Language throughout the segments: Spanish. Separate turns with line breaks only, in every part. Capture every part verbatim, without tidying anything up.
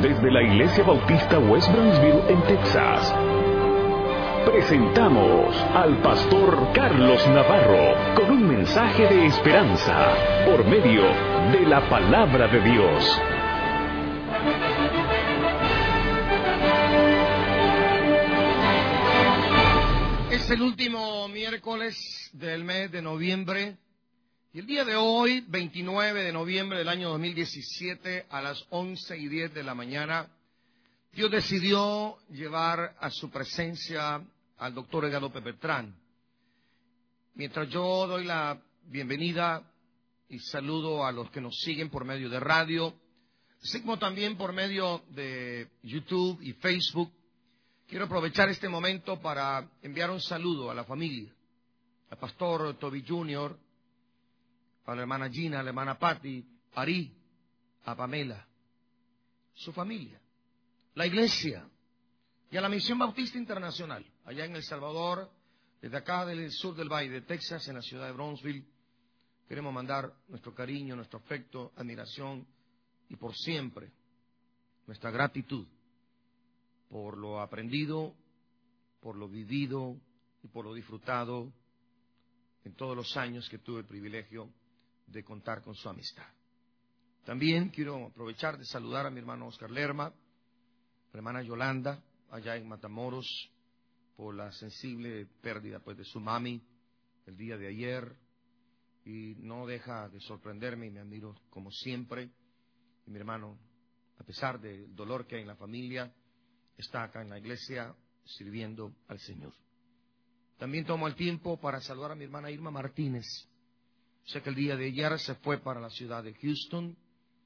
desde la Iglesia Bautista West Brownsville en Texas, presentamos al pastor Carlos Navarro con un mensaje de esperanza por medio de la palabra de Dios.
Es el último miércoles del mes de noviembre y el día de hoy, veintinueve de noviembre del año dos mil diecisiete, a las once y diez de la mañana, Dios decidió llevar a su presencia al doctor Edgardo Pepetrán. Mientras yo doy la bienvenida y saludo a los que nos siguen por medio de radio, así como también por medio de YouTube y Facebook, quiero aprovechar este momento para enviar un saludo a la familia, al pastor Toby junior, a la hermana Gina, a la hermana Patty, a Ari, a Pamela, su familia, la iglesia y a la Misión Bautista Internacional, allá en El Salvador, desde acá del sur del Valle de Texas, en la ciudad de Brownsville. Queremos mandar nuestro cariño, nuestro afecto, admiración y por siempre nuestra gratitud por lo aprendido, por lo vivido y por lo disfrutado en todos los años que tuve el privilegio de contar con su amistad. También quiero aprovechar de saludar a mi hermano Oscar Lerma, a la hermana Yolanda, allá en Matamoros, por la sensible pérdida pues de su mami el día de ayer, y no deja de sorprenderme y me admiro como siempre. Y mi hermano, a pesar del dolor que hay en la familia, está acá en la iglesia sirviendo al Señor. También tomo el tiempo para saludar a mi hermana Irma Martínez. Sé que el día de ayer se fue para la ciudad de Houston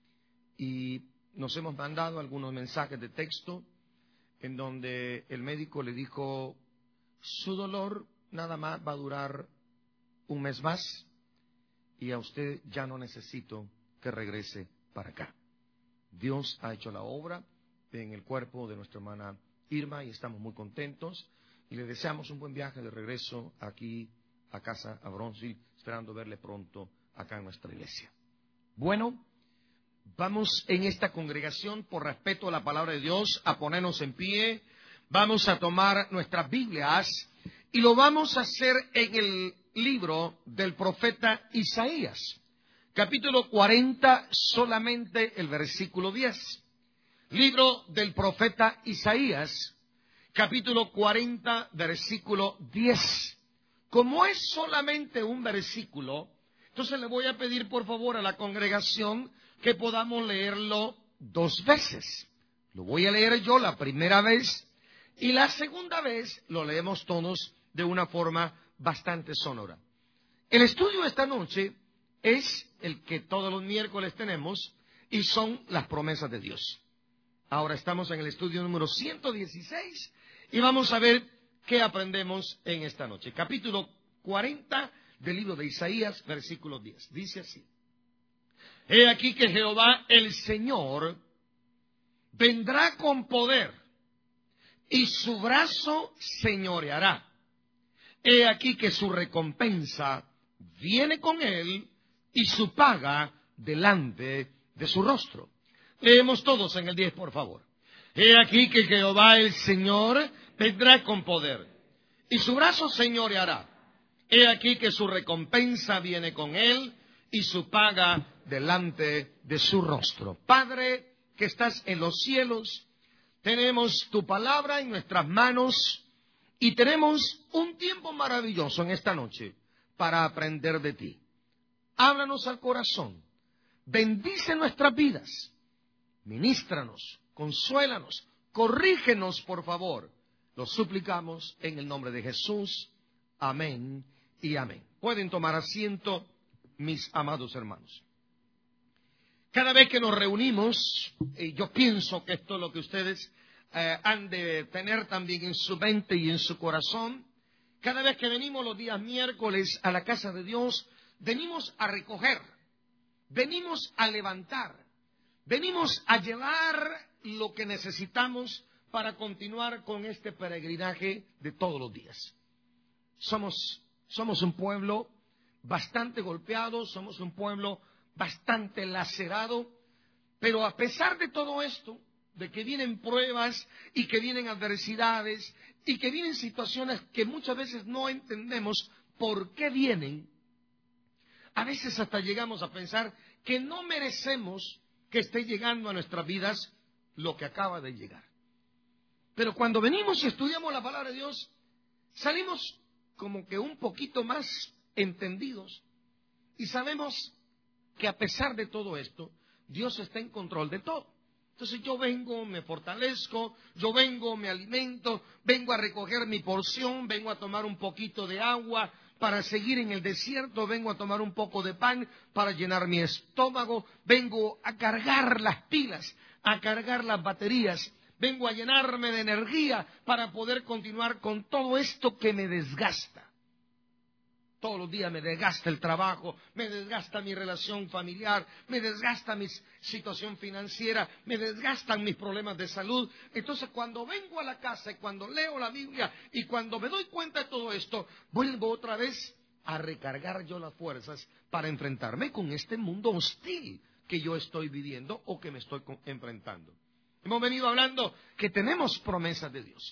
y nos hemos mandado algunos mensajes de texto en donde el médico le dijo: su dolor nada más va a durar un mes más y a usted ya no necesito que regrese para acá. Dios ha hecho la obra en el cuerpo de nuestra hermana Irma y estamos muy contentos y le deseamos un buen viaje de regreso aquí a casa, a Brownsville, esperando verle pronto acá en nuestra iglesia. Bueno, vamos en esta congregación, por respeto a la palabra de Dios, a ponernos en pie. Vamos a tomar nuestras Biblias y lo vamos a hacer en el libro del profeta Isaías, capítulo cuarenta, solamente el versículo diez. Libro del profeta Isaías, capítulo cuarenta, versículo diez. Como es solamente un versículo, entonces le voy a pedir por favor a la congregación que podamos leerlo dos veces. Lo voy a leer yo la primera vez y la segunda vez lo leemos todos de una forma bastante sonora. El estudio de esta noche es el que todos los miércoles tenemos y son las promesas de Dios. Ahora estamos en el estudio número ciento dieciséis y vamos a ver qué aprendemos en esta noche. Capítulo cuarenta del libro de Isaías, versículo diez. Dice así: he aquí que Jehová el Señor vendrá con poder y su brazo señoreará. He aquí que su recompensa viene con él y su paga delante de su rostro. Leemos todos en el diez, por favor. He aquí que Jehová el Señor vendrá con poder y su brazo señoreará. He aquí que su recompensa viene con él y su paga delante de su rostro. Padre, que estás en los cielos, tenemos tu palabra en nuestras manos y tenemos un tiempo maravilloso en esta noche para aprender de ti. Háblanos al corazón, bendice nuestras vidas, ministranos, consuélanos, corrígenos por favor. Lo suplicamos en el nombre de Jesús. Amén y amén. Pueden tomar asiento, mis amados hermanos. Cada vez que nos reunimos, eh, yo pienso que esto es lo que ustedes eh, han de tener también en su mente y en su corazón. Cada vez que venimos los días miércoles a la casa de Dios, venimos a recoger, venimos a levantar, venimos a llevar lo que necesitamos para continuar con este peregrinaje de todos los días. Somos, somos un pueblo bastante golpeado, somos un pueblo bastante lacerado, pero a pesar de todo esto, de que vienen pruebas y que vienen adversidades y que vienen situaciones que muchas veces no entendemos por qué vienen. A veces hasta llegamos a pensar que no merecemos que esté llegando a nuestras vidas lo que acaba de llegar. Pero cuando venimos y estudiamos la palabra de Dios, salimos como que un poquito más entendidos y sabemos que a pesar de todo esto, Dios está en control de todo. Entonces yo vengo, me fortalezco, yo vengo, me alimento, vengo a recoger mi porción, vengo a tomar un poquito de agua para seguir en el desierto, vengo a tomar un poco de pan para llenar mi estómago, vengo a cargar las pilas, a cargar las baterías, vengo a llenarme de energía para poder continuar con todo esto que me desgasta. Todos los días me desgasta el trabajo, me desgasta mi relación familiar, me desgasta mi situación financiera, me desgastan mis problemas de salud. Entonces cuando vengo a la casa y cuando leo la Biblia y cuando me doy cuenta de todo esto, vuelvo otra vez a recargar yo las fuerzas para enfrentarme con este mundo hostil que yo estoy viviendo o que me estoy enfrentando. Hemos venido hablando que tenemos promesas de Dios.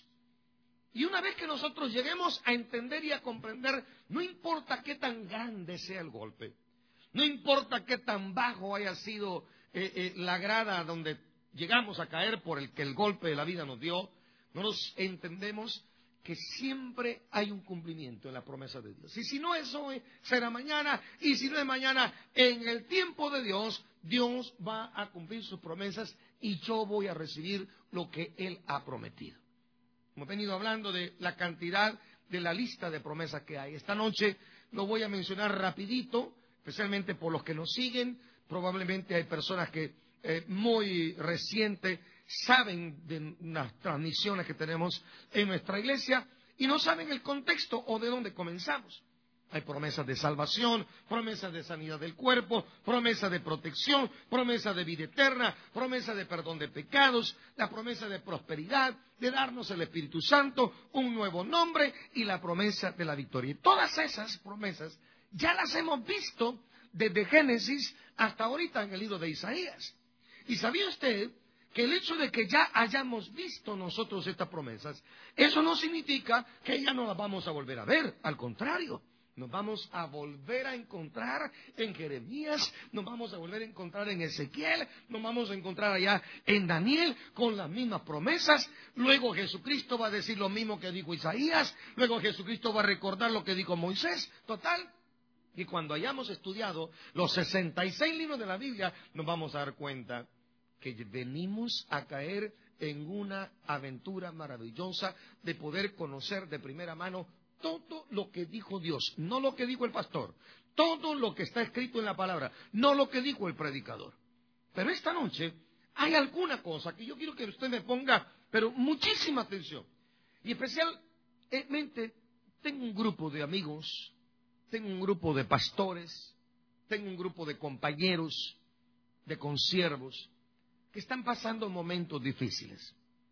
Y una vez que nosotros lleguemos a entender y a comprender, no importa qué tan grande sea el golpe, no importa qué tan bajo haya sido eh, eh, la grada donde llegamos a caer por el que el golpe de la vida nos dio, nosotros entendemos que siempre hay un cumplimiento en la promesa de Dios. Y si no es hoy, será mañana, y si no es mañana, en el tiempo de Dios, Dios va a cumplir sus promesas y yo voy a recibir lo que Él ha prometido. Hemos venido hablando de la cantidad de la lista de promesas que hay. Esta noche lo voy a mencionar rapidito, especialmente por los que nos siguen. Probablemente hay personas que eh, muy reciente saben de unas transmisiones que tenemos en nuestra iglesia y no saben el contexto o de dónde comenzamos. Hay promesas de salvación, promesas de sanidad del cuerpo, promesas de protección, promesas de vida eterna, promesas de perdón de pecados, la promesa de prosperidad, de darnos el Espíritu Santo, un nuevo nombre y la promesa de la victoria. Y todas esas promesas ya las hemos visto desde Génesis hasta ahorita en el libro de Isaías. ¿Y sabía usted que el hecho de que ya hayamos visto nosotros estas promesas, eso no significa que ya no las vamos a volver a ver? Al contrario. Nos vamos a volver a encontrar en Jeremías, nos vamos a volver a encontrar en Ezequiel, nos vamos a encontrar allá en Daniel con las mismas promesas. Luego Jesucristo va a decir lo mismo que dijo Isaías, luego Jesucristo va a recordar lo que dijo Moisés. Total, y cuando hayamos estudiado los sesenta y seis libros de la Biblia, nos vamos a dar cuenta que venimos a caer en una aventura maravillosa de poder conocer de primera mano todo lo que dijo Dios, no lo que dijo el pastor, todo lo que está escrito en la palabra, no lo que dijo el predicador. Pero esta noche hay alguna cosa que yo quiero que usted me ponga, pero muchísima atención. Y especialmente tengo un grupo de amigos, tengo un grupo de pastores, tengo un grupo de compañeros, de consiervos, que están pasando momentos difíciles.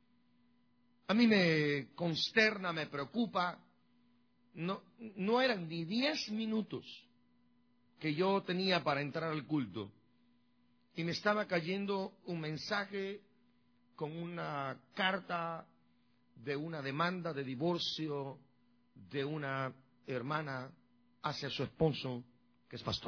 A mí me consterna, me preocupa. No, no eran ni diez minutos que yo tenía para entrar al culto y me estaba cayendo un mensaje con una carta de una demanda de divorcio de una hermana hacia su esposo que es pastor.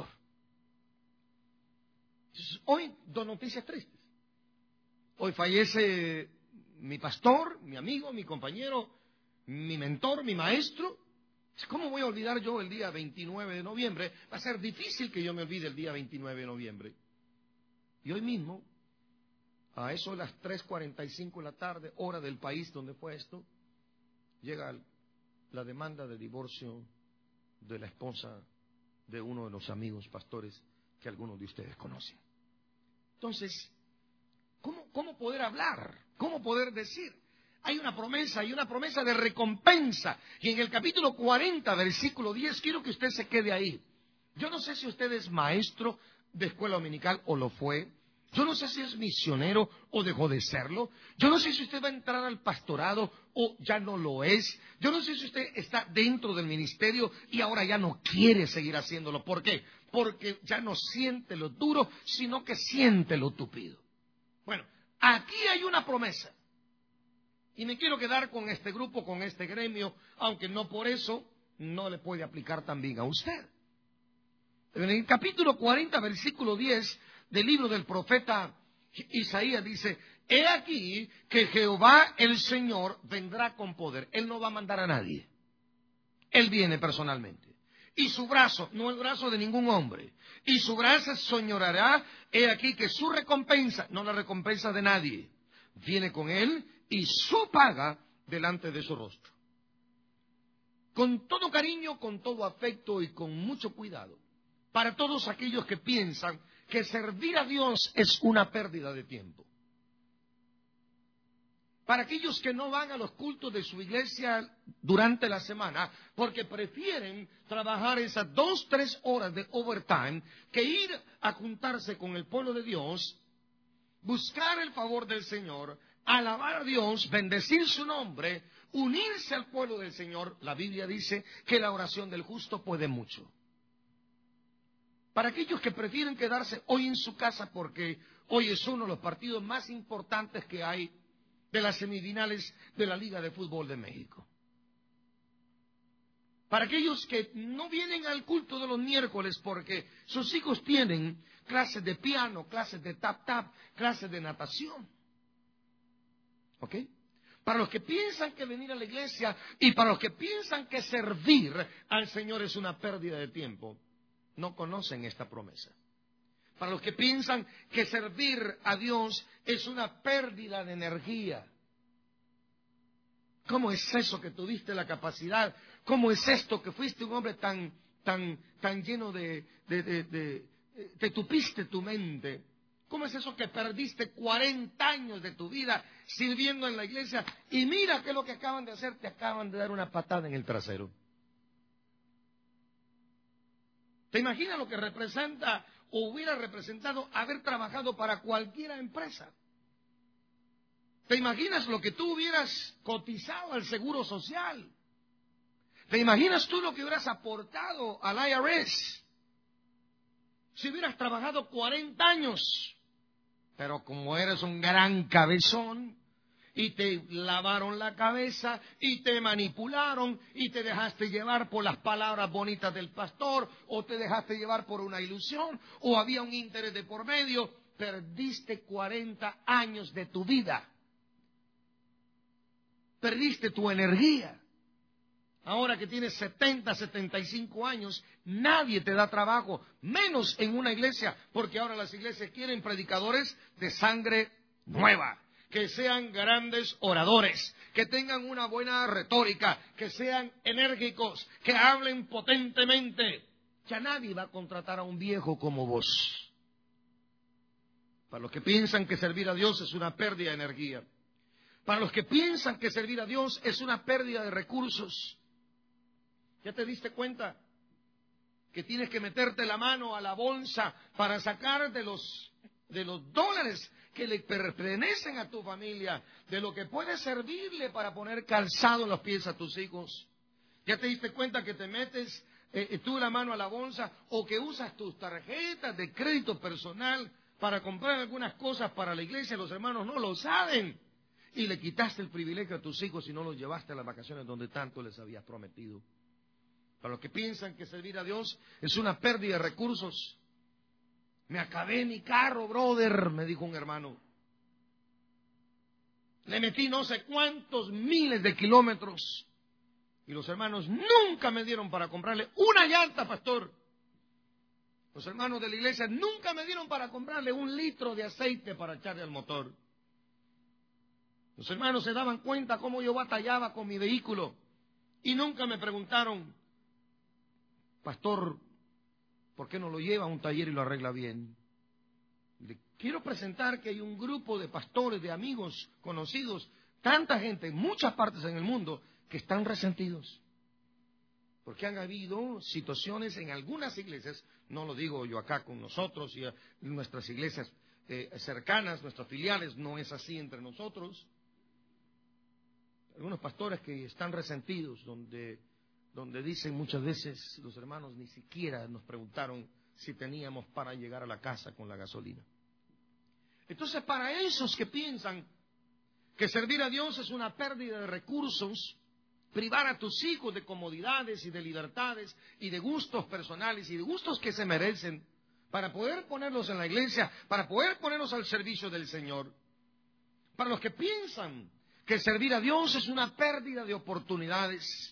Entonces, hoy dos noticias tristes. Hoy fallece mi pastor, mi amigo, mi compañero, mi mentor, mi maestro. ¿Cómo voy a olvidar yo el día veintinueve de noviembre? Va a ser difícil que yo me olvide el día veintinueve de noviembre. Y hoy mismo, a eso de las tres cuarenta y cinco de la tarde, hora del país donde fue esto, llega la demanda de divorcio de la esposa de uno de los amigos pastores que algunos de ustedes conocen. Entonces, ¿cómo, cómo poder hablar? ¿Cómo poder decir? Hay una promesa, hay una promesa de recompensa. Y en el capítulo cuarenta, versículo diez, quiero que usted se quede ahí. Yo no sé si usted es maestro de escuela dominical o lo fue. Yo no sé si es misionero o dejó de serlo. Yo no sé si usted va a entrar al pastorado o ya no lo es. Yo no sé si usted está dentro del ministerio y ahora ya no quiere seguir haciéndolo. ¿Por qué? Porque ya no siente lo duro, sino que siente lo tupido. Bueno, Aquí hay una promesa. Y me quiero quedar con este grupo, con este gremio, aunque no por eso no le puede aplicar también a usted. En el capítulo cuarenta, versículo diez del libro del profeta Isaías dice: he aquí que Jehová el Señor vendrá con poder. Él no va a mandar a nadie. Él viene personalmente. Y su brazo, no el brazo de ningún hombre, y su brazo señoreará. He aquí que su recompensa, no la recompensa de nadie, viene con él y su paga delante de su rostro. Con todo cariño, con todo afecto y con mucho cuidado, para todos aquellos que piensan que servir a Dios es una pérdida de tiempo. Para aquellos que no van a los cultos de su iglesia durante la semana, porque prefieren trabajar esas dos, tres horas de overtime, que ir a juntarse con el pueblo de Dios, buscar el favor del Señor, alabar a Dios, bendecir su nombre, unirse al pueblo del Señor. La Biblia dice que la oración del justo puede mucho. Para aquellos que prefieren quedarse hoy en su casa porque hoy es uno de los partidos más importantes que hay de las semifinales de la Liga de Fútbol de México. Para aquellos que no vienen al culto de los miércoles porque sus hijos tienen clases de piano, clases de tap-tap, clases de natación. ¿Ok? Para los que piensan que venir a la iglesia y para los que piensan que servir al Señor es una pérdida de tiempo, no conocen esta promesa. Para los que piensan que servir a Dios es una pérdida de energía. ¿Cómo es eso que tuviste la capacidad? ¿Cómo es esto que fuiste un hombre tan, tan, tan lleno de, de, de, de, de, te tupiste tu mente? ¿Cómo es eso que perdiste cuarenta años de tu vida sirviendo en la iglesia? Y mira qué es lo que acaban de hacer, te acaban de dar una patada en el trasero. ¿Te imaginas lo que representa o hubiera representado haber trabajado para cualquier empresa? ¿Te imaginas lo que tú hubieras cotizado al Seguro Social? ¿Te imaginas tú lo que hubieras aportado al I R S? Si hubieras trabajado cuarenta años, pero como eres un gran cabezón, y te lavaron la cabeza, y te manipularon, y te dejaste llevar por las palabras bonitas del pastor, o te dejaste llevar por una ilusión, o había un interés de por medio, perdiste cuarenta años de tu vida. Perdiste tu energía. Ahora que tienes setenta, setenta y cinco años, nadie te da trabajo, menos en una iglesia, porque ahora las iglesias quieren predicadores de sangre nueva, que sean grandes oradores, que tengan una buena retórica, que sean enérgicos, que hablen potentemente. Ya nadie va a contratar a un viejo como vos. Para los que piensan que servir a Dios es una pérdida de energía, para los que piensan que servir a Dios es una pérdida de recursos, ¿ya te diste cuenta que tienes que meterte la mano a la bolsa para sacar de los, de los dólares que le pertenecen a tu familia, de lo que puede servirle para poner calzado en los pies a tus hijos? ¿Ya te diste cuenta que te metes eh, tú la mano a la bolsa o que usas tus tarjetas de crédito personal para comprar algunas cosas para la iglesia? Los hermanos no lo saben. Y le quitaste el privilegio a tus hijos y no los llevaste a las vacaciones donde tanto les habías prometido. Para los que piensan que servir a Dios es una pérdida de recursos. Me acabé mi carro, brother, me dijo un hermano. Le metí no sé cuántos miles de kilómetros. Y los hermanos nunca me dieron para comprarle una llanta, pastor. Los hermanos de la iglesia nunca me dieron para comprarle un litro de aceite para echarle al motor. Los hermanos se daban cuenta cómo yo batallaba con mi vehículo. Y nunca me preguntaron, pastor, ¿por qué no lo lleva a un taller y lo arregla bien? Le quiero presentar que hay un grupo de pastores, de amigos, conocidos, tanta gente en muchas partes en el mundo que están resentidos. Porque han habido situaciones en algunas iglesias, no lo digo yo acá con nosotros y en nuestras iglesias eh, cercanas, nuestras filiales, no es así entre nosotros. Algunos pastores que están resentidos, donde, donde dicen muchas veces, los hermanos ni siquiera nos preguntaron si teníamos para llegar a la casa con la gasolina. Entonces, para esos que piensan que servir a Dios es una pérdida de recursos, privar a tus hijos de comodidades y de libertades y de gustos personales y de gustos que se merecen para poder ponerlos en la iglesia, para poder ponerlos al servicio del Señor. Para los que piensan que servir a Dios es una pérdida de oportunidades.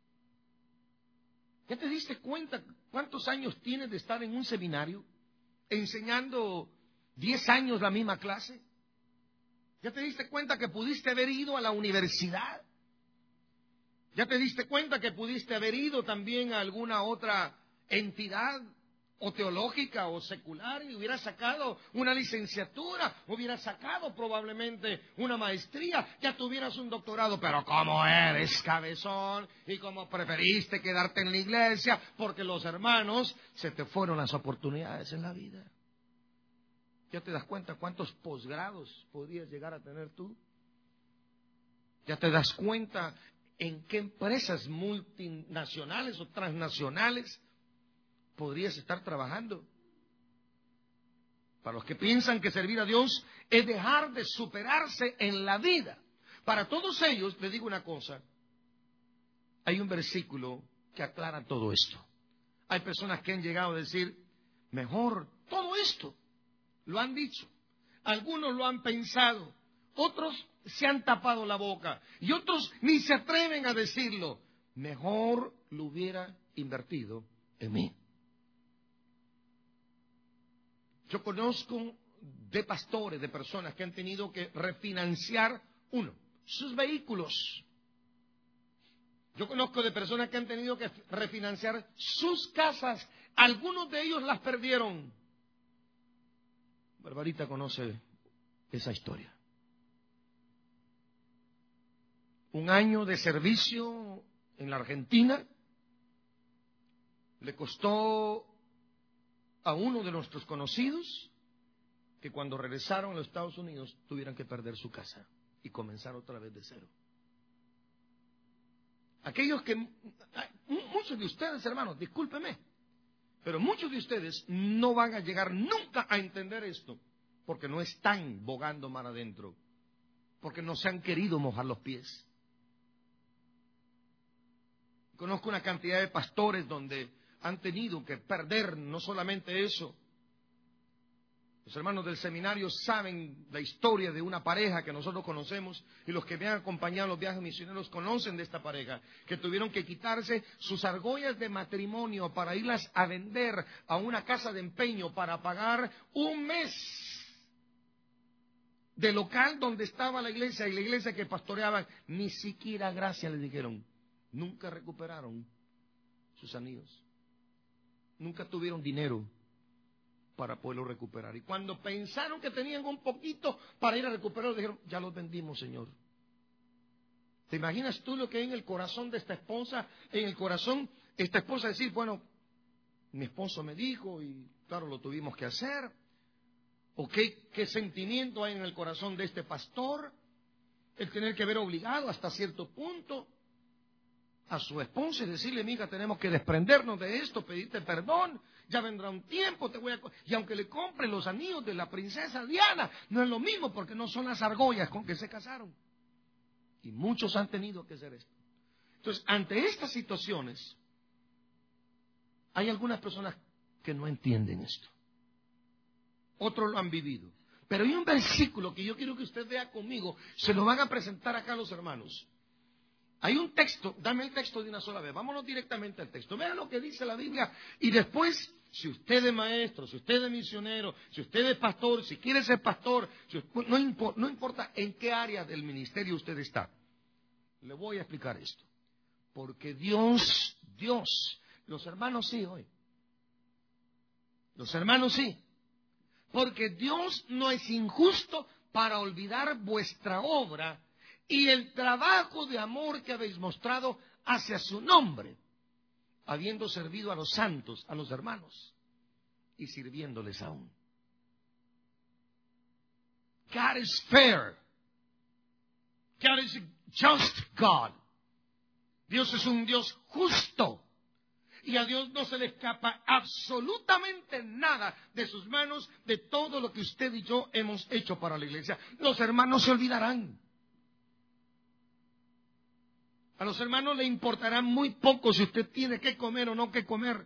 ¿Ya te diste cuenta cuántos años tienes de estar en un seminario enseñando diez años la misma clase? ¿Ya te diste cuenta que pudiste haber ido a la universidad? ¿Ya te diste cuenta que pudiste haber ido también a alguna otra entidad o teológica o secular y hubieras sacado una licenciatura, hubieras sacado probablemente una maestría, ya tuvieras un doctorado? Pero como eres cabezón y como preferiste quedarte en la iglesia porque los hermanos, se te fueron las oportunidades en la vida. ¿Ya te das cuenta cuántos posgrados podrías llegar a tener tú? ¿Ya te das cuenta en qué empresas multinacionales o transnacionales podrías estar trabajando? Para los que piensan que servir a Dios es dejar de superarse en la vida, para todos ellos, les digo una cosa, hay un versículo que aclara todo esto. Hay personas que han llegado a decir, mejor todo esto. Lo han dicho, algunos lo han pensado, otros se han tapado la boca y otros ni se atreven a decirlo. Mejor lo hubiera invertido en mí. Yo conozco de pastores, de personas que han tenido que refinanciar, uno, sus vehículos. Yo conozco de personas que han tenido que refinanciar sus casas. Algunos de ellos las perdieron. Barbarita conoce esa historia. Un año de servicio en la Argentina le costó a uno de nuestros conocidos que cuando regresaron a los Estados Unidos tuvieran que perder su casa y comenzar otra vez de cero. Aquellos que, muchos de ustedes, hermanos, discúlpeme, pero muchos de ustedes no van a llegar nunca a entender esto, porque no están bogando mar adentro, porque no se han querido mojar los pies. Conozco una cantidad de pastores donde han tenido que perder no solamente eso. Los hermanos del seminario saben la historia de una pareja que nosotros conocemos, y los que me han acompañado en los viajes misioneros conocen de esta pareja, que tuvieron que quitarse sus argollas de matrimonio para irlas a vender a una casa de empeño para pagar un mes de local donde estaba la iglesia, y la iglesia que pastoreaban, ni siquiera gracias les dijeron. Nunca recuperaron sus anillos. Nunca tuvieron dinero para poderlo recuperar. Y cuando pensaron que tenían un poquito para ir a recuperarlo, dijeron, ya los vendimos, Señor. ¿Te imaginas tú lo que hay en el corazón de esta esposa? En el corazón, esta esposa decir, bueno, mi esposo me dijo y claro, lo tuvimos que hacer. ¿O qué, qué sentimiento hay en el corazón de este pastor? El tener que ver obligado hasta cierto punto a su esposa y decirle, mija, tenemos que desprendernos de esto, pedirte perdón, ya vendrá un tiempo, te voy a... Y aunque le compre los anillos de la princesa Diana, no es lo mismo porque no son las argollas con que se casaron. Y muchos han tenido que hacer esto. Entonces, ante estas situaciones, hay algunas personas que no entienden esto. Otros lo han vivido. Pero hay un versículo que yo quiero que usted vea conmigo, se lo van a presentar acá los hermanos. Hay un texto, dame el texto de una sola vez, vámonos directamente al texto. Vean lo que dice la Biblia y después, si usted es maestro, si usted es misionero, si usted es pastor, si quiere ser pastor, si usted, no, impo, no importa en qué área del ministerio usted está, le voy a explicar esto. Porque Dios, Dios, los hermanos sí hoy, los hermanos sí, porque Dios no es injusto para olvidar vuestra obra y el trabajo de amor que habéis mostrado hacia su nombre, habiendo servido a los santos, a los hermanos, y sirviéndoles aún. God is fair. God is a just God. Dios es un Dios justo. Y a Dios no se le escapa absolutamente nada de sus manos de todo lo que usted y yo hemos hecho para la iglesia. Los hermanos se olvidarán. A los hermanos le importará muy poco si usted tiene que comer o no que comer.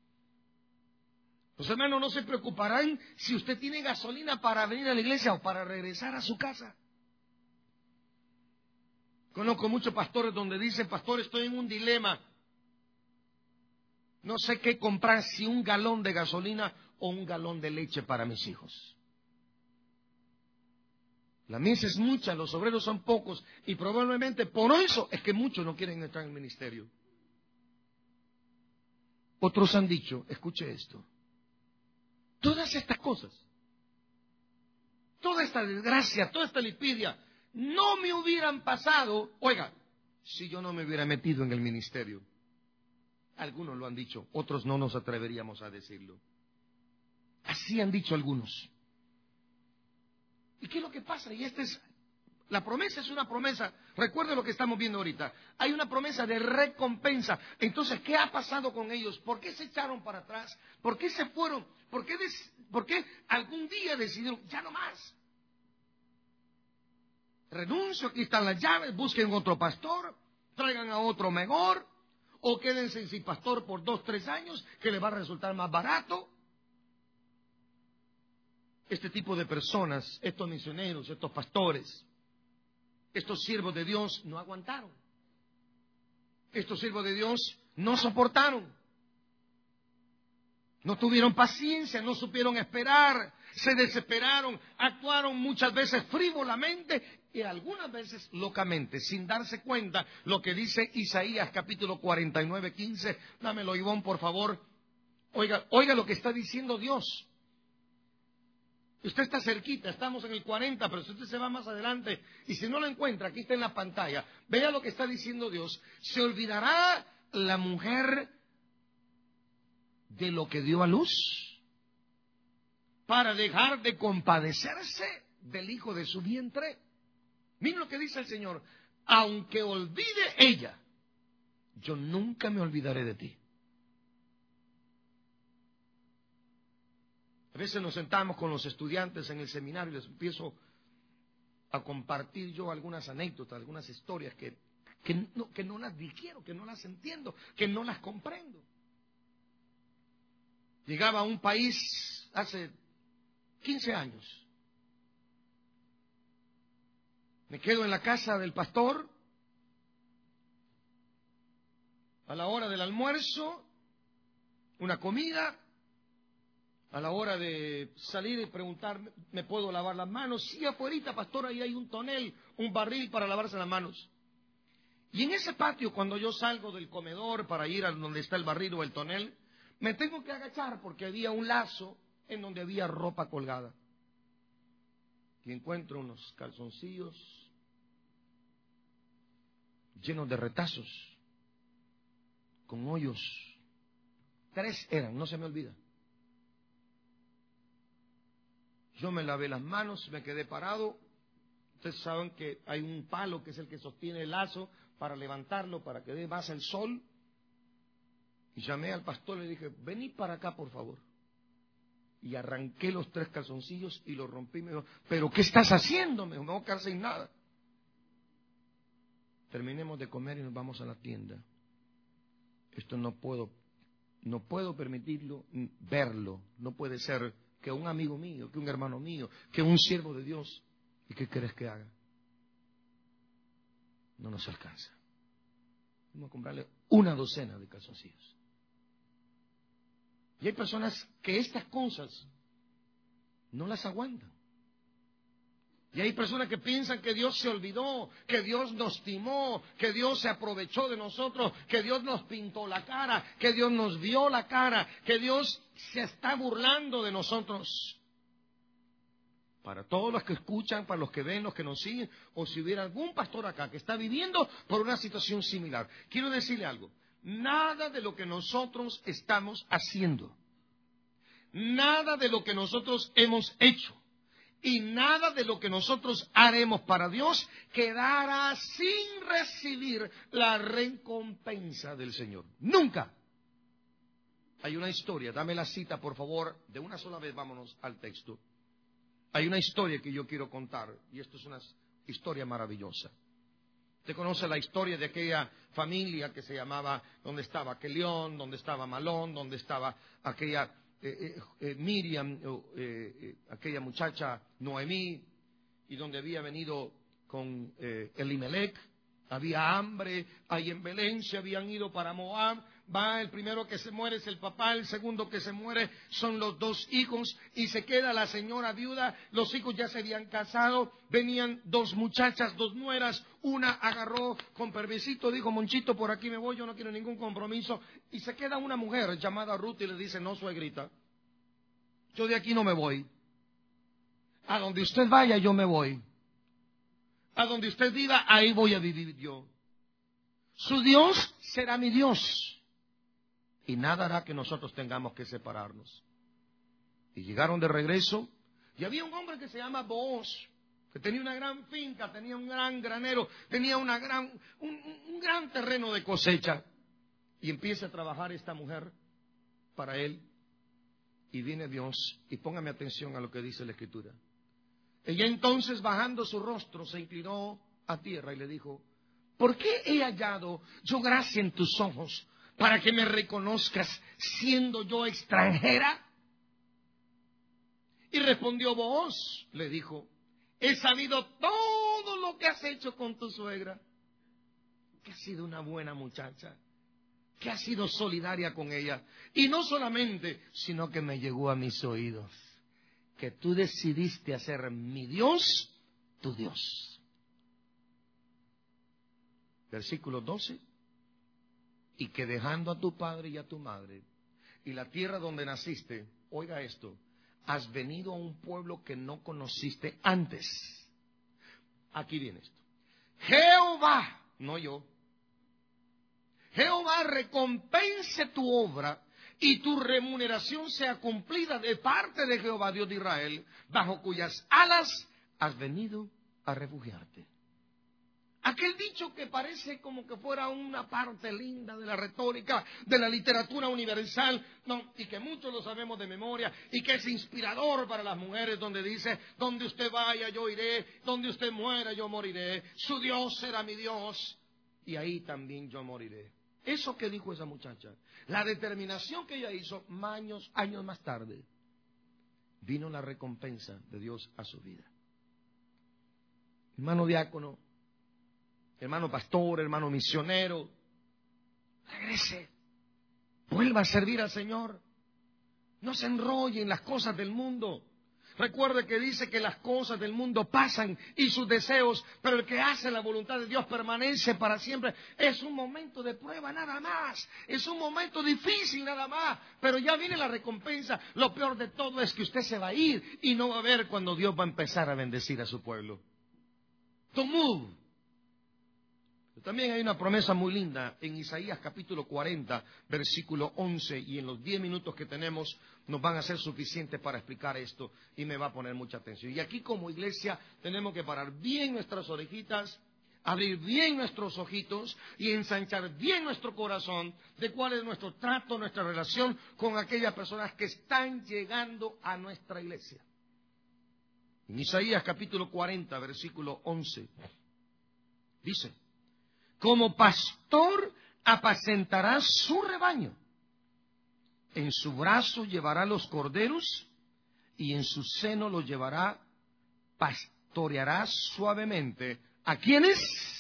Los hermanos no se preocuparán si usted tiene gasolina para venir a la iglesia o para regresar a su casa. Conozco muchos pastores donde dicen, pastor, estoy en un dilema. No sé qué comprar, si un galón de gasolina o un galón de leche para mis hijos. La mies es mucha, los obreros son pocos y probablemente por eso es que muchos no quieren entrar en el ministerio. Otros han dicho, escuche esto, todas estas cosas, toda esta desgracia, toda esta lipidia, no me hubieran pasado, oiga, si yo no me hubiera metido en el ministerio. Algunos lo han dicho, otros no nos atreveríamos a decirlo. Así han dicho algunos. ¿Y qué es lo que pasa? Y esta es, la promesa es una promesa. Recuerde lo que estamos viendo ahorita. Hay una promesa de recompensa. Entonces, ¿qué ha pasado con ellos? ¿Por qué se echaron para atrás? ¿Por qué se fueron? ¿Por qué, des, por qué algún día decidieron, ya no más? Renuncio, aquí están las llaves, busquen otro pastor, traigan a otro mejor, o quédense sin pastor por dos, tres años, que les va a resultar más barato. Este tipo de personas, estos misioneros, estos pastores, estos siervos de Dios no aguantaron. Estos siervos de Dios no soportaron. No tuvieron paciencia, no supieron esperar, se desesperaron, actuaron muchas veces frívolamente y algunas veces locamente, sin darse cuenta lo que dice Isaías capítulo cuarenta y nueve, quince. Dámelo, Ivonne, por favor. Oiga, oiga lo que está diciendo Dios. Usted está cerquita, estamos en el cuarenta, pero si usted se va más adelante y si no lo encuentra, aquí está en la pantalla. Vea lo que está diciendo Dios. ¿Se olvidará la mujer de lo que dio a luz para dejar de compadecerse del hijo de su vientre? Miren lo que dice el Señor. Aunque olvide ella, yo nunca me olvidaré de ti. A veces nos sentamos con los estudiantes en el seminario y les empiezo a compartir yo algunas anécdotas, algunas historias que, que, no, que no las digiero, que no las entiendo, que no las comprendo. Llegaba a un país hace quince años. Me quedo en la casa del pastor a la hora del almuerzo, una comida. A la hora de salir y preguntar, ¿me puedo lavar las manos? Sí, afuerita, pastor, ahí hay un tonel, un barril para lavarse las manos. Y en ese patio, cuando yo salgo del comedor para ir a donde está el barril o el tonel, me tengo que agachar porque había un lazo en donde había ropa colgada. Y encuentro unos calzoncillos llenos de retazos, con hoyos. Tres eran, no se me olvida. Yo me lavé las manos, me quedé parado. Ustedes saben que hay un palo que es el que sostiene el lazo para levantarlo, para que dé más el sol. Y llamé al pastor y le dije, vení para acá, por favor. Y arranqué los tres calzoncillos y los rompí. Me dijo, ¿pero qué estás haciendo? Me dijo, me voy a quedar sin nada. Terminemos de comer y nos vamos a la tienda. Esto no puedo, no puedo permitirlo, verlo. No puede ser que un amigo mío, que un hermano mío, que un siervo de Dios. ¿Y qué querés que haga? No nos alcanza. Vamos a comprarle una docena de calzoncillos. Y hay personas que estas cosas no las aguantan. Y hay personas que piensan que Dios se olvidó, que Dios nos timó, que Dios se aprovechó de nosotros, que Dios nos pintó la cara, que Dios nos vio la cara, que Dios se está burlando de nosotros. Para todos los que escuchan, para los que ven, los que nos siguen, o si hubiera algún pastor acá que está viviendo por una situación similar, quiero decirle algo. Nada de lo que nosotros estamos haciendo, nada de lo que nosotros hemos hecho, y nada de lo que nosotros haremos para Dios quedará sin recibir la recompensa del Señor. Nunca. Hay una historia, dame la cita por favor, de una sola vez vámonos al texto. Hay una historia que yo quiero contar, y esto es una historia maravillosa. Usted conoce la historia de aquella familia que se llamaba, donde estaba Kelión, donde estaba Malón, donde estaba aquella eh, eh, eh, Miriam, eh, eh, aquella muchacha Noemí, y donde había venido con eh, Elimelech. Había hambre, ahí en Belén se habían ido para Moab. Va, el primero que se muere es el papá, el segundo que se muere son los dos hijos y se queda la señora viuda. Los hijos ya se habían casado, venían dos muchachas, dos nueras. Una agarró con permisito, dijo: Monchito, por aquí me voy, yo no quiero ningún compromiso. Y se queda una mujer llamada Ruth y le dice: no, suegrita, yo de aquí no me voy. A donde usted vaya yo me voy. A donde usted viva, ahí voy a vivir yo. Su Dios será mi Dios. Y nada hará que nosotros tengamos que separarnos. Y llegaron de regreso. Y había un hombre que se llama Booz, que tenía una gran finca, tenía un gran granero, tenía una gran, un, un gran terreno de cosecha. Y empieza a trabajar esta mujer para él. Y viene Dios. Y póngame atención a lo que dice la Escritura. Ella entonces, bajando su rostro, se inclinó a tierra y le dijo: ¿por qué he hallado yo gracia en tus ojos para que me reconozcas siendo yo extranjera? Y respondió Booz, le dijo: he sabido todo lo que has hecho con tu suegra, que has sido una buena muchacha, que has sido solidaria con ella. Y no solamente, sino que me llegó a mis oídos que tú decidiste hacer mi Dios tu Dios. Versículo doce. Y que dejando a tu padre y a tu madre y la tierra donde naciste, oiga esto, has venido a un pueblo que no conociste antes. Aquí viene esto. Jehová, no yo, Jehová recompense tu obra y tu remuneración sea cumplida de parte de Jehová, Dios de Israel, bajo cuyas alas has venido a refugiarte. Aquel dicho que parece como que fuera una parte linda de la retórica, de la literatura universal, no, y que muchos lo sabemos de memoria, y que es inspirador para las mujeres, donde dice: donde usted vaya yo iré, donde usted muera yo moriré, su Dios será mi Dios, y ahí también yo moriré. Eso que dijo esa muchacha, la determinación que ella hizo, años, años más tarde, vino la recompensa de Dios a su vida. Hermano diácono, hermano pastor, hermano misionero, regrese, vuelva a servir al Señor. No se enrolle en las cosas del mundo. Recuerde que dice que las cosas del mundo pasan y sus deseos, pero el que hace la voluntad de Dios permanece para siempre. Es un momento de prueba nada más, es un momento difícil nada más, pero ya viene la recompensa. Lo peor de todo es que usted se va a ir y no va a ver cuando Dios va a empezar a bendecir a su pueblo. To move. También hay una promesa muy linda en Isaías capítulo cuarenta, versículo once, y en los diez minutos que tenemos nos van a ser suficientes para explicar esto y me va a poner mucha atención. Y aquí como iglesia tenemos que parar bien nuestras orejitas, abrir bien nuestros ojitos y ensanchar bien nuestro corazón de cuál es nuestro trato, nuestra relación con aquellas personas que están llegando a nuestra iglesia. En Isaías capítulo cuarenta, versículo once, dice: como pastor apacentará su rebaño, en su brazo llevará los corderos y en su seno los llevará, pastoreará suavemente. ¿A quiénes?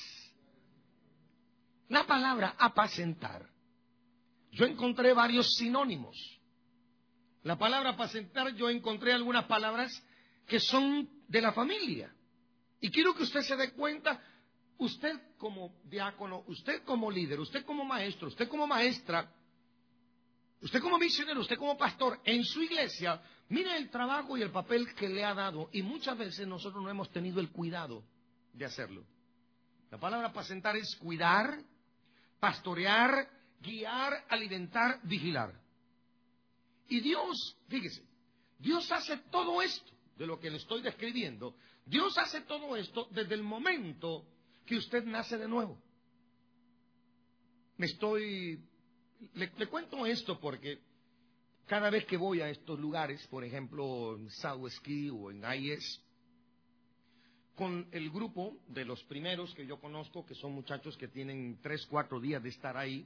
La palabra apacentar. Yo encontré varios sinónimos. La palabra apacentar, yo encontré algunas palabras que son de la familia. Y quiero que usted se dé cuenta. Usted como diácono, usted como líder, usted como maestro, usted como maestra, usted como misionero, usted como pastor, en su iglesia, mire el trabajo y el papel que le ha dado. Y muchas veces nosotros no hemos tenido el cuidado de hacerlo. La palabra apacentar es cuidar, pastorear, guiar, alimentar, vigilar. Y Dios, fíjese, Dios hace todo esto de lo que le estoy describiendo. Dios hace todo esto desde el momento que usted nace de nuevo. Me estoy... Le, le cuento esto porque cada vez que voy a estos lugares, por ejemplo, en Southwest o en I S, con el grupo de los primeros que yo conozco, que son muchachos que tienen tres, cuatro días de estar ahí,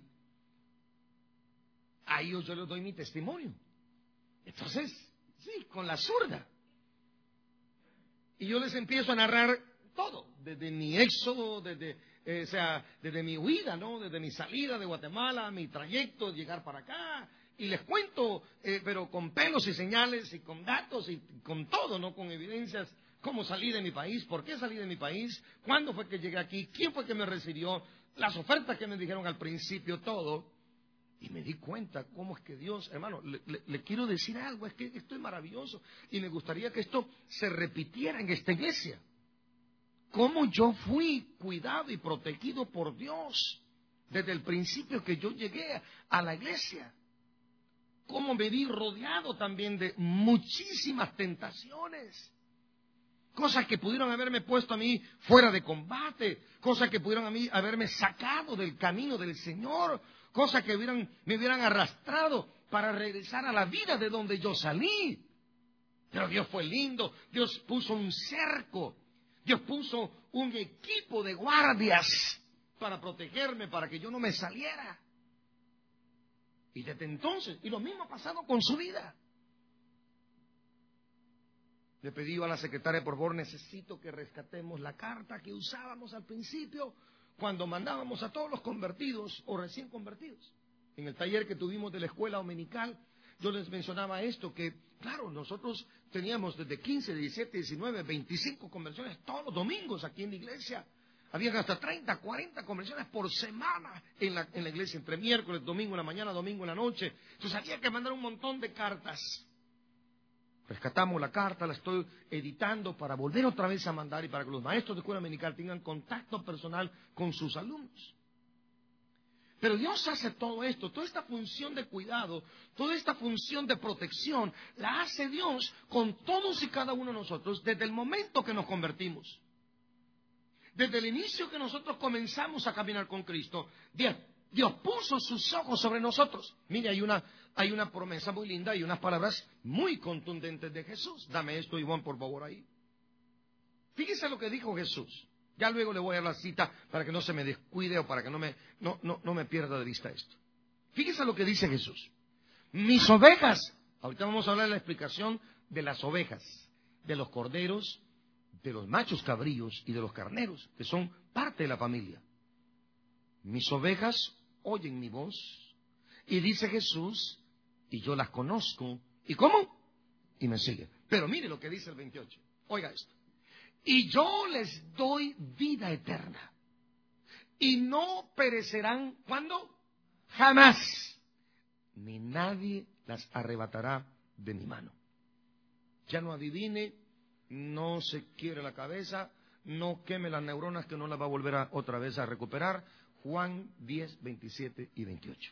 a ellos yo les doy mi testimonio. Entonces, sí, con la zurda. Y yo les empiezo a narrar todo, desde mi éxodo, desde, eh, o sea, desde mi huida, ¿no? Desde mi salida de Guatemala, mi trayecto de llegar para acá, y les cuento, eh, pero con pelos y señales y con datos y con todo, ¿no? Con evidencias, cómo salí de mi país, por qué salí de mi país, cuándo fue que llegué aquí, quién fue que me recibió, las ofertas que me dijeron al principio, todo. Y me di cuenta cómo es que Dios, hermano, le, le, le quiero decir algo, es que esto es maravilloso y me gustaría que esto se repitiera en esta iglesia. Cómo yo fui cuidado y protegido por Dios desde el principio que yo llegué a la iglesia. Cómo me vi rodeado también de muchísimas tentaciones. Cosas que pudieron haberme puesto a mí fuera de combate, cosas que pudieron a mí haberme sacado del camino del Señor, cosas que hubieran, me hubieran arrastrado para regresar a la vida de donde yo salí. Pero Dios fue lindo, Dios puso un cerco, Dios puso un equipo de guardias para protegerme, para que yo no me saliera. Y desde entonces, y lo mismo ha pasado con su vida. Le pedí a la secretaria, por favor, necesito que rescatemos la carta que usábamos al principio cuando mandábamos a todos los convertidos o recién convertidos. En el taller que tuvimos de la escuela dominical, yo les mencionaba esto, que claro, nosotros teníamos desde quince, diecisiete, diecinueve, veinticinco conversiones todos los domingos aquí en la iglesia. Había hasta treinta, cuarenta conversiones por semana en la, en la iglesia, entre miércoles, domingo en la mañana, domingo en la noche. Entonces había que mandar un montón de cartas. Rescatamos la carta, la estoy editando para volver otra vez a mandar y para que los maestros de escuela dominical tengan contacto personal con sus alumnos. Pero Dios hace todo esto, toda esta función de cuidado, toda esta función de protección, la hace Dios con todos y cada uno de nosotros desde el momento que nos convertimos. Desde el inicio que nosotros comenzamos a caminar con Cristo, Dios, Dios puso sus ojos sobre nosotros. Mire, hay una, hay una promesa muy linda y unas palabras muy contundentes de Jesús. Dame esto, Iván, por favor, ahí. Fíjese lo que dijo Jesús. Ya luego le voy a dar la cita para que no se me descuide o para que no me, no, no, no me pierda de vista esto. Fíjese lo que dice Jesús. Mis ovejas, ahorita vamos a hablar de la explicación de las ovejas, de los corderos, de los machos cabríos y de los carneros, que son parte de la familia. Mis ovejas oyen mi voz, y dice Jesús, y yo las conozco. ¿Y cómo? Y me siguen. Pero mire lo que dice el veintiocho. Oiga esto. Y yo les doy vida eterna. Y no perecerán, ¿cuándo? Jamás. Ni nadie las arrebatará de mi mano. Ya no adivine, no se quiebre la cabeza, no queme las neuronas que no las va a volver a, otra vez a recuperar. Juan diez, veintisiete y veintiocho.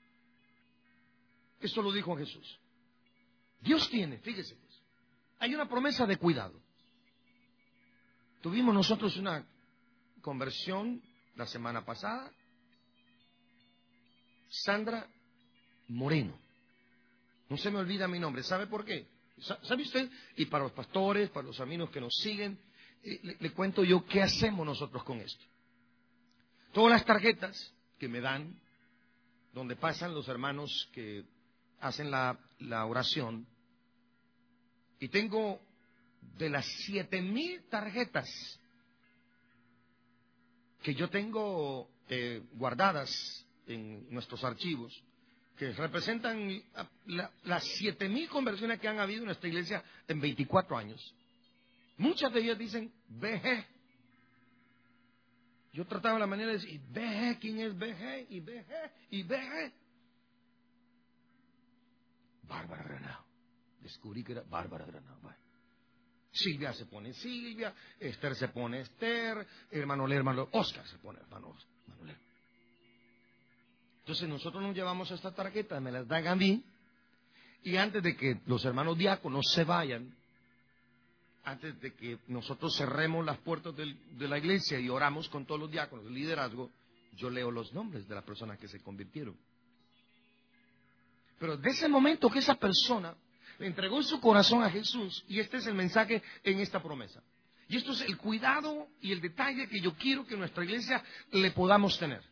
Esto lo dijo Jesús. Dios tiene, fíjese, pues, hay una promesa de cuidado. Tuvimos nosotros una conversión la semana pasada. Sandra Moreno. No se me olvida mi nombre. ¿Sabe por qué? ¿Sabe usted? Y para los pastores, para los amigos que nos siguen, eh, le, le cuento yo qué hacemos nosotros con esto. Todas las tarjetas que me dan, donde pasan los hermanos que hacen la, la oración, y tengo de las siete mil tarjetas que yo tengo eh, guardadas en nuestros archivos, que representan la, las siete mil conversiones que han habido en nuestra iglesia en veinticuatro años. Muchas de ellas dicen B G. Yo trataba la manera de decir, B G, ¿quién es B G? Y B G, y B G. Bárbara Granado. Descubrí que era Bárbara Granado. Bueno. Silvia se pone Silvia, Esther se pone Esther, hermano hermano Oscar se pone hermano Manuel. Entonces nosotros nos llevamos esta tarjeta, me las dan a mí, y antes de que los hermanos diáconos se vayan, antes de que nosotros cerremos las puertas del, de la iglesia y oramos con todos los diáconos del liderazgo, yo leo los nombres de las personas que se convirtieron. Pero de ese momento que esa persona le entregó su corazón a Jesús, y este es el mensaje en esta promesa. Y esto es el cuidado y el detalle que yo quiero que nuestra iglesia le podamos tener.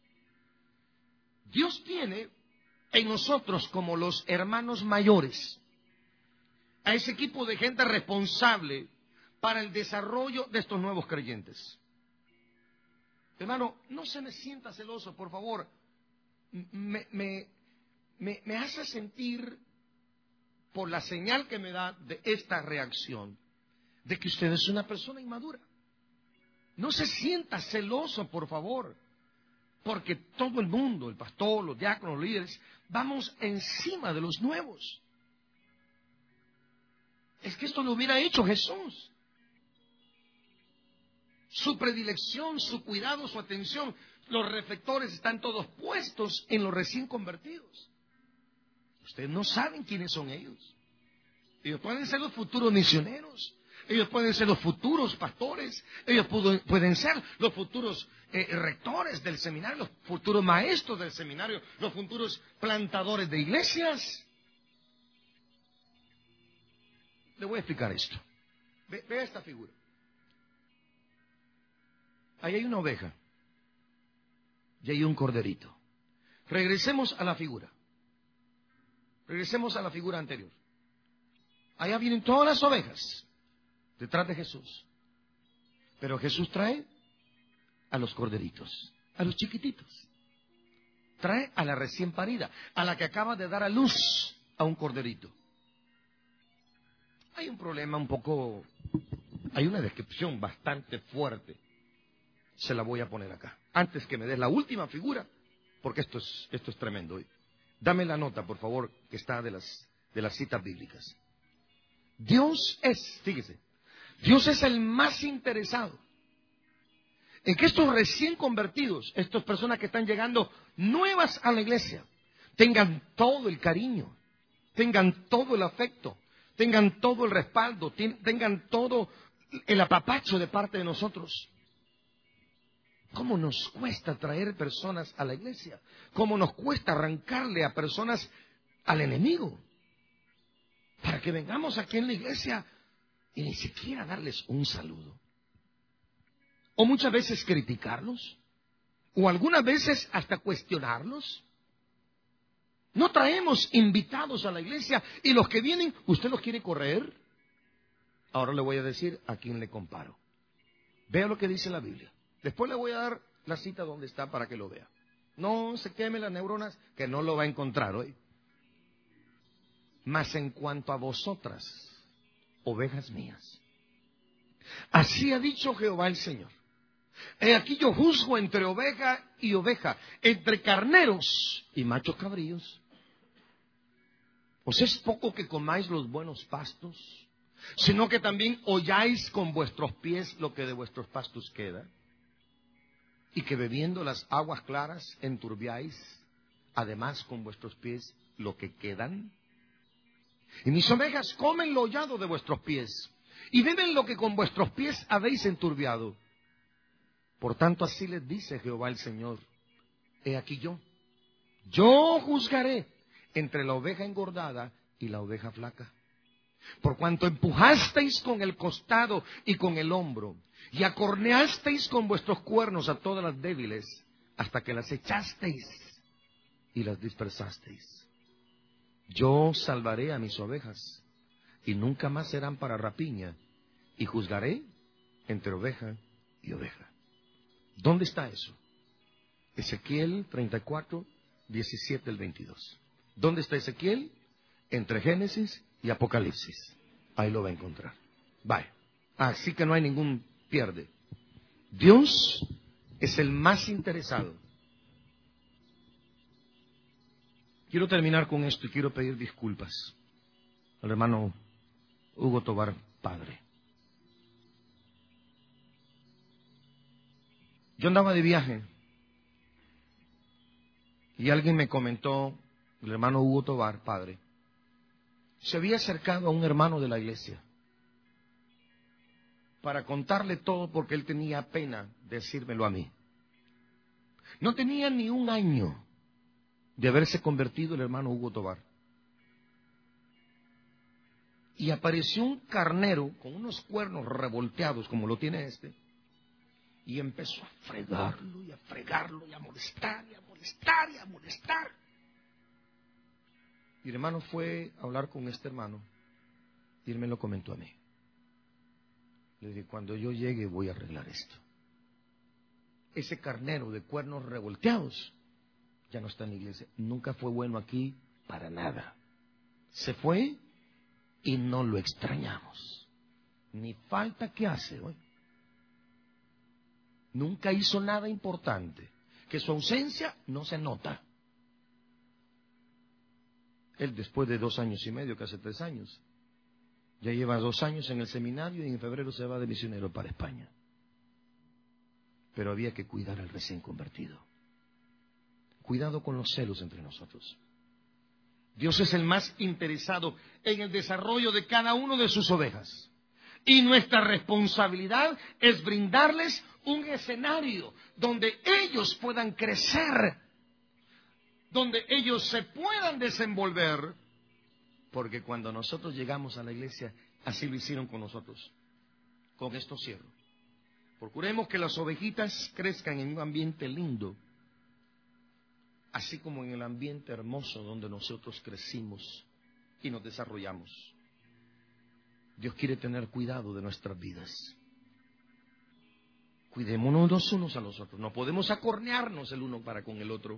Dios tiene en nosotros como los hermanos mayores a ese equipo de gente responsable para el desarrollo de estos nuevos creyentes. Hermano, no se me sienta celoso, por favor. Me, me, me, me hace sentir, por la señal que me da de esta reacción, de que usted es una persona inmadura. No se sienta celoso, por favor, porque todo el mundo, el pastor, los diáconos, los líderes, vamos encima de los nuevos. Es que esto lo hubiera hecho Jesús. Su predilección, su cuidado, su atención, los reflectores están todos puestos en los recién convertidos. Ustedes no saben quiénes son ellos. Ellos pueden ser los futuros misioneros, ellos pueden ser los futuros pastores, ellos pueden ser los futuros eh, rectores del seminario, los futuros maestros del seminario, los futuros plantadores de iglesias. Le voy a explicar esto. Ve, vea esta figura. Ahí hay una oveja y hay un corderito. Regresemos a la figura. Regresemos a la figura anterior. Allá vienen todas las ovejas detrás de Jesús. Pero Jesús trae a los corderitos, a los chiquititos. Trae a la recién parida, a la que acaba de dar a luz a un corderito. Hay un problema un poco, hay una descripción bastante fuerte. Se la voy a poner acá. Antes que me des la última figura, porque esto es, esto es tremendo hoy. Dame la nota, por favor, que está de las, de las citas bíblicas. Dios es, fíjese, Dios es el más interesado en que estos recién convertidos, estas personas que están llegando nuevas a la iglesia, tengan todo el cariño, tengan todo el afecto, tengan todo el respaldo, tengan todo el apapacho de parte de nosotros. ¿Cómo nos cuesta traer personas a la iglesia? ¿Cómo nos cuesta arrancarle a personas al enemigo? Para que vengamos aquí en la iglesia y ni siquiera darles un saludo. O muchas veces criticarlos. O algunas veces hasta cuestionarlos. No traemos invitados a la iglesia y los que vienen, ¿usted los quiere correr? Ahora le voy a decir a quién le comparo. Vea lo que dice la Biblia. Después le voy a dar la cita donde está para que lo vea. No se queme las neuronas, que no lo va a encontrar hoy. Mas en cuanto a vosotras, ovejas mías, así ha dicho Jehová el Señor. He aquí yo juzgo entre oveja y oveja, entre carneros y machos cabríos. ¿Os es poco que comáis los buenos pastos, sino que también holláis con vuestros pies lo que de vuestros pastos queda? Y que bebiendo las aguas claras enturbiáis, además con vuestros pies, lo que quedan. Y mis ovejas comen lo hollado de vuestros pies, y beben lo que con vuestros pies habéis enturbiado. Por tanto, así les dice Jehová el Señor: he aquí yo, yo juzgaré entre la oveja engordada y la oveja flaca. Por cuanto empujasteis con el costado y con el hombro, y acorneasteis con vuestros cuernos a todas las débiles, hasta que las echasteis y las dispersasteis. Yo salvaré a mis ovejas, y nunca más serán para rapiña, y juzgaré entre oveja y oveja. ¿Dónde está eso? Ezequiel treinta y cuatro, diecisiete al veintidós. ¿Dónde está Ezequiel? Entre Génesis y Apocalipsis. Ahí lo va a encontrar. Vaya. Así que no hay ningún pierde. Dios es el más interesado. Quiero terminar con esto y quiero pedir disculpas al hermano Hugo Tobar, padre. Yo andaba de viaje y alguien me comentó, el hermano Hugo Tobar, padre, se había acercado a un hermano de la iglesia para contarle todo porque él tenía pena decírmelo a mí. No tenía ni un año de haberse convertido el hermano Hugo Tobar. Y apareció un carnero con unos cuernos revolteados como lo tiene este, y empezó a fregarlo y a fregarlo y a molestar y a molestar y a molestar. Y el hermano fue a hablar con este hermano y él me lo comentó a mí. Le dije, cuando yo llegue voy a arreglar esto. Ese carnero de cuernos revolteados ya no está en la iglesia. Nunca fue bueno aquí para nada. Se fue y no lo extrañamos. Ni falta que hace hoy. Nunca hizo nada importante. Que su ausencia no se nota. Él después de dos años y medio, casi tres años, ya lleva dos años en el seminario y en febrero se va de misionero para España. Pero había que cuidar al recién convertido. Cuidado con los celos entre nosotros. Dios es el más interesado en el desarrollo de cada uno de sus ovejas. Y nuestra responsabilidad es brindarles un escenario donde ellos puedan crecer, donde ellos se puedan desenvolver, porque cuando nosotros llegamos a la iglesia, así lo hicieron con nosotros. Con esto cierro. Procuremos que las ovejitas crezcan en un ambiente lindo, así como en el ambiente hermoso donde nosotros crecimos y nos desarrollamos. Dios quiere tener cuidado de nuestras vidas. Cuidémonos los unos a los otros. No podemos acornearnos el uno para con el otro.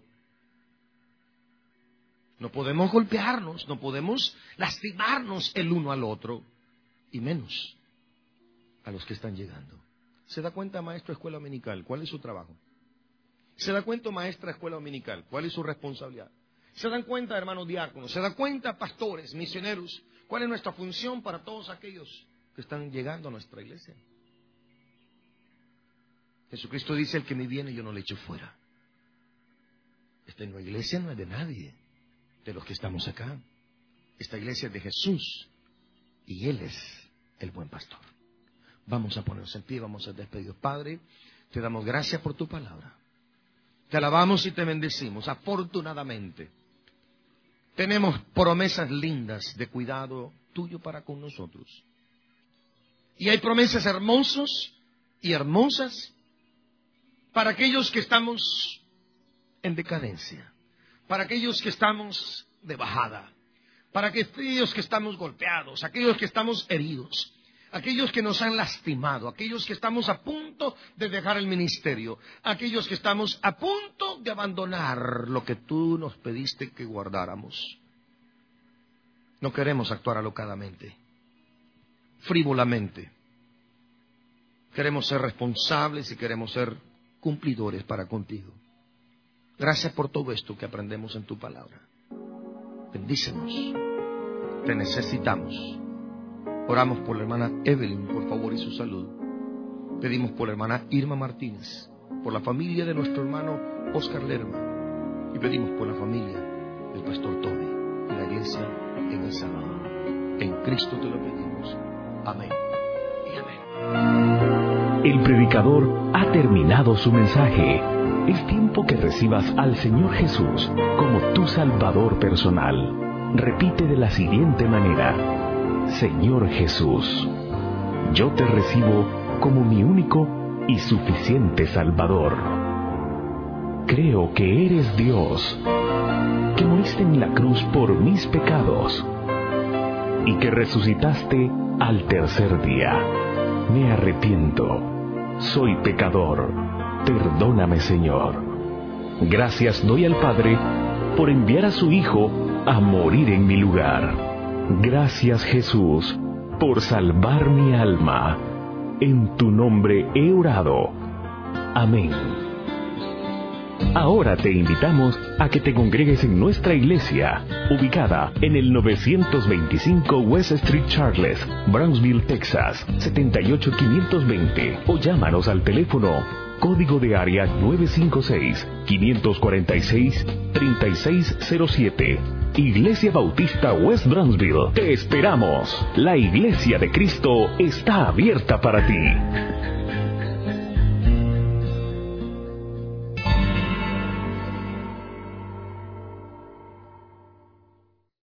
No podemos golpearnos, no podemos lastimarnos el uno al otro, y menos a los que están llegando. ¿Se da cuenta, maestro de escuela dominical, cuál es su trabajo? ¿Se da cuenta, maestra de escuela dominical, cuál es su responsabilidad? ¿Se dan cuenta, hermanos diáconos? ¿Se dan cuenta, pastores, misioneros, cuál es nuestra función para todos aquellos que están llegando a nuestra iglesia? Jesucristo dice, el que me viene yo no le echo fuera. Esta nueva iglesia no es de nadie, de los que estamos acá. Esta iglesia es de Jesús y Él es el buen pastor. Vamos a ponernos en pie, vamos a despedirnos. Padre, te damos gracias por tu palabra. Te alabamos y te bendecimos. Afortunadamente, tenemos promesas lindas de cuidado tuyo para con nosotros. Y hay promesas hermosas y hermosas para aquellos que estamos en decadencia, para aquellos que estamos de bajada, para aquellos que estamos golpeados, aquellos que estamos heridos, aquellos que nos han lastimado, aquellos que estamos a punto de dejar el ministerio, aquellos que estamos a punto de abandonar lo que tú nos pediste que guardáramos. No queremos actuar alocadamente, frívolamente. Queremos ser responsables y queremos ser cumplidores para contigo. Gracias por todo esto que aprendemos en tu palabra. Bendícenos. Te necesitamos. Oramos por la hermana Evelyn, por favor, y su salud. Pedimos por la hermana Irma Martínez, por la familia de nuestro hermano Oscar Lerma, y pedimos por la familia del pastor Toby y la iglesia en El Salvador. En Cristo te lo pedimos. Amén y amén.
El predicador ha terminado su mensaje. Es tiempo que recibas al Señor Jesús como tu Salvador personal. Repite de la siguiente manera: Señor Jesús, yo te recibo como mi único y suficiente Salvador. Creo que eres Dios, que moriste en la cruz por mis pecados y que resucitaste al tercer día. Me arrepiento, soy pecador, perdóname, Señor. Gracias doy al Padre por enviar a su Hijo a morir en mi lugar. Gracias, Jesús, por salvar mi alma. En tu nombre he orado. Amén. Ahora te invitamos a que te congregues en nuestra iglesia, ubicada en el novecientos veinticinco West Street Charles, Brownsville, Texas, setenta y ocho quinientos veinte, o llámanos al teléfono código de área nueve cinco seis, quinientos cuarenta y seis, treinta y seis cero siete. Iglesia Bautista West Brownsville. Te esperamos. La Iglesia de Cristo está abierta para ti.